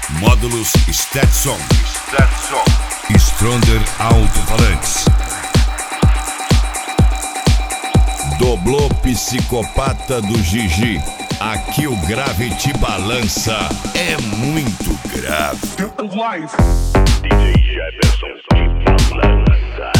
Módulos Stetson. Stronger Alto-Falantes. Doblô Psicopata do Gigi. Aqui o grave te balança. É muito grave. DJ Jefferson te balança.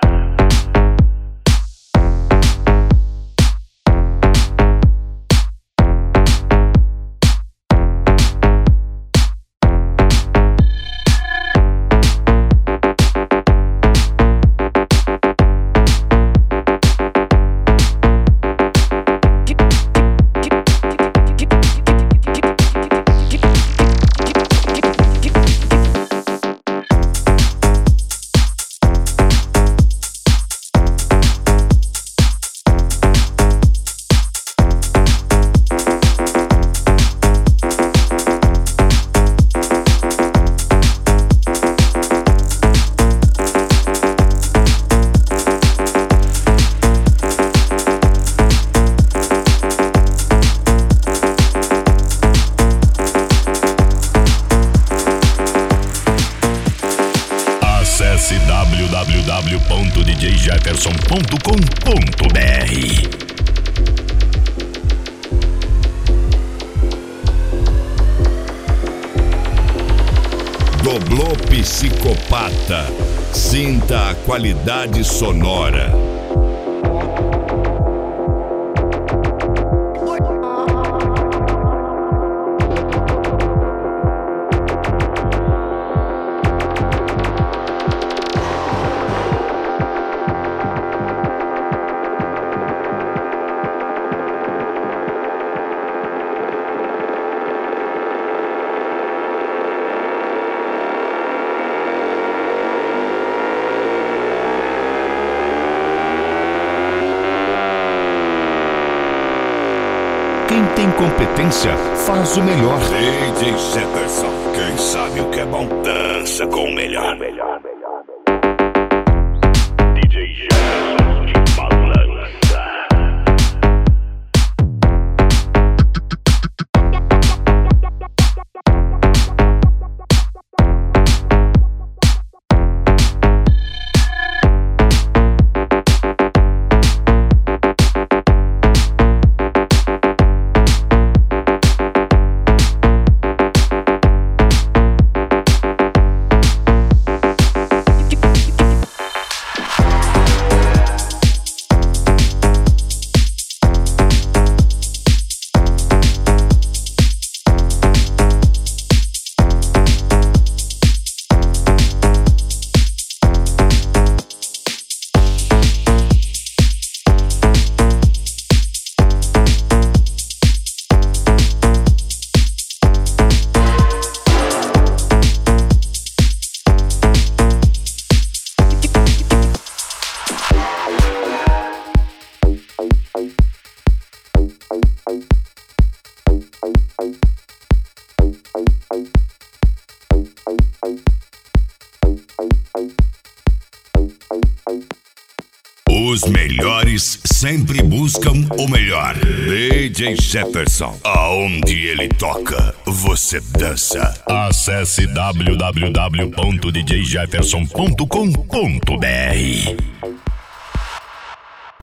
Acesse www.djjefferson.com.br. Doblô Psicopata. Sinta a qualidade sonora. Quem tem competência faz o melhor. DJ Jefferson, quem sabe o que é bom, dança com o melhor. DJ Jefferson te balança. Os melhores sempre buscam o melhor. DJ Jefferson, aonde ele toca, você dança. Acesse www.djjefferson.com.br.